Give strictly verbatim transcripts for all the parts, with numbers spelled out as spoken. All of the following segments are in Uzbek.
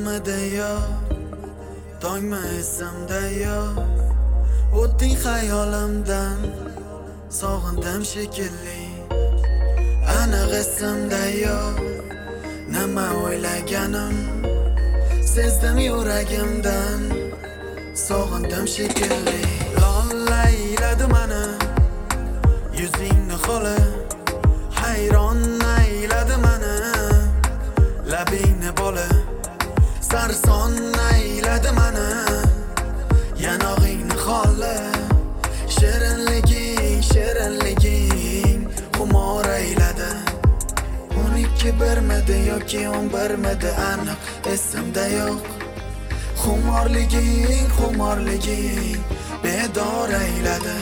tunmidi yo, tongmi esimda yo, o'tding xayolimdan, sog'indim shekilli. Aniq esimda yo, nima o'ylaganim, sezdim yuragimdan, sog'indim shekilli. Lola ayladi mani yuzingni xoli, hayron ayladi mani labingni boli, sarson ayladi mani yanog'ingni xoli. Shirinliging, shirinliging xumor ayladi. O'n ikki birmidi yoki o'n birmidi aniq esimda yo'q. Xumorliging, xumorliging bedor ayladi.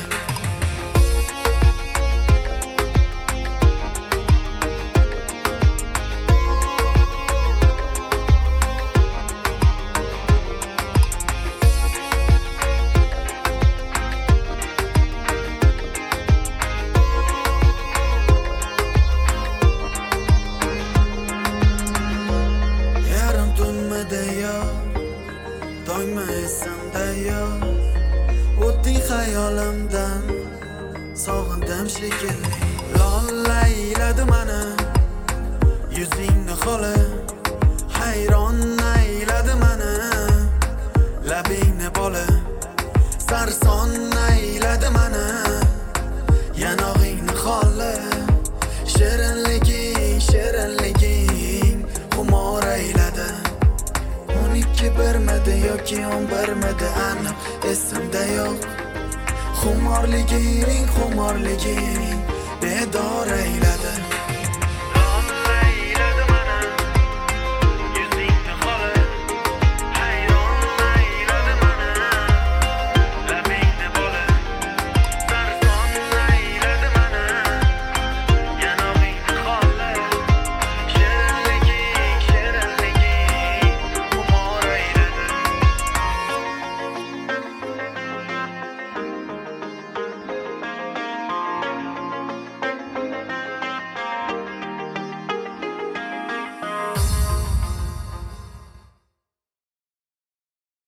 Tongmi esimda yo, o'tding xayolimdan, sog'indim shekilli. Lola ayladi mani yuzingni xoli, hayron ayladi mani labingni boli, sarson ayladi mani yanog'ingni xoli. Shirinliging, shirinliging xumor ayladi. O'n ikki birmidi yoki o'n birmidi aniq esimda yo'q. Xumorliging, xumorliging bedor ayladi.